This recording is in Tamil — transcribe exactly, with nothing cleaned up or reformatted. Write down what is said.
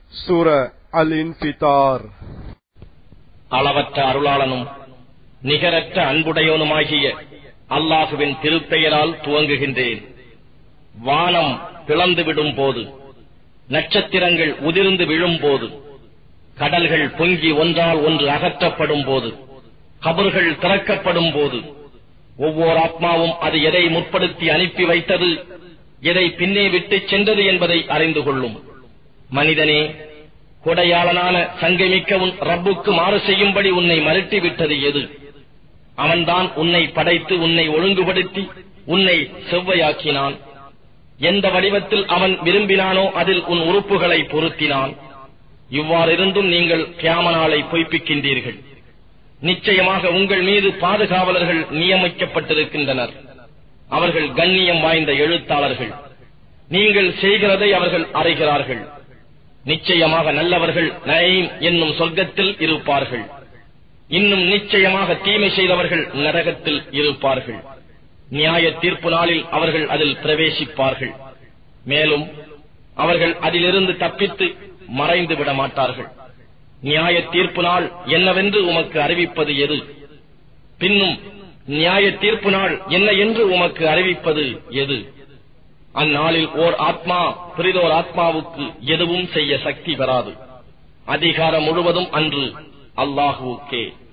சூரா அல் இன்ஃபிதார். அளவற்ற அருளாளனும் நிகரற்ற அன்புடையவனுமாகிய அல்லாஹுவின் திருப்பெயரால் துவங்குகின்றேன். வானம் பிளந்துவிடும் போது, நட்சத்திரங்கள் உதிர்ந்து விழும் போது, கடல்கள் பொங்கி ஒன்றால் ஒன்று அகற்றப்படும் போது, கபர்கள் திறக்கப்படும் போது, ஒவ்வொரு ஆத்மாவும் அது எதை முற்படுத்தி அனுப்பி வைத்தது, எதை பின்னே விட்டுச் சென்றது என்பதை அறிந்து கொள்ளும். மனிதனே, கொடையாளனான சங்கமிக்க உன் ரப்புக்கு மாறு செய்யும்படி உன்னை மறுட்டிவிட்டது எது? அவன்தான் உன்னை படைத்து உன்னை ஒழுங்குபடுத்தி உன்னை செவ்வையாக்கினான். எந்த வடிவத்தில் அவன் விரும்பினானோ அதில் உன் உறுப்புகளை பொருத்தினான். இவ்வாறிருந்தும் நீங்கள் கியாம நாளை பொய்ப்பிக்கின்றீர்கள். நிச்சயமாக உங்கள் மீது பாதுகாவலர்கள் நியமிக்கப்பட்டிருக்கின்றனர். அவர்கள் கண்ணியம் வாய்ந்த எழுத்தாளர்கள். நீங்கள் செய்கிறதை அவர்கள் அறிகிறார்கள். நிச்சயமாக நல்லவர்கள் நயீம் என்னும் சொர்க்கத்தில் இருப்பார்கள். இன்னும் நிச்சயமாக தீமை செய்தவர்கள் நரகத்தில் இருப்பார்கள். நியாய தீர்ப்பு நாளில் அவர்கள் அதில் பிரவேசிப்பார்கள். மேலும் அவர்கள் அதிலிருந்து தப்பித்து மறைந்து விட மாட்டார்கள். நியாய தீர்ப்பு நாள் என்னவென்று உமக்கு அறிவிப்பது எது? பின்னும் நியாய தீர்ப்பு நாள் என்ன என்று உமக்கு அறிவிப்பது எது? அந்நாளில் ஓர் ஆத்மா பிறிதோர் ஆத்மாவுக்கு எதுவும் செய்ய சக்தி பெறாது. அதிகாரம் முழுவதும் அன்று அல்லாஹுவுக்கே.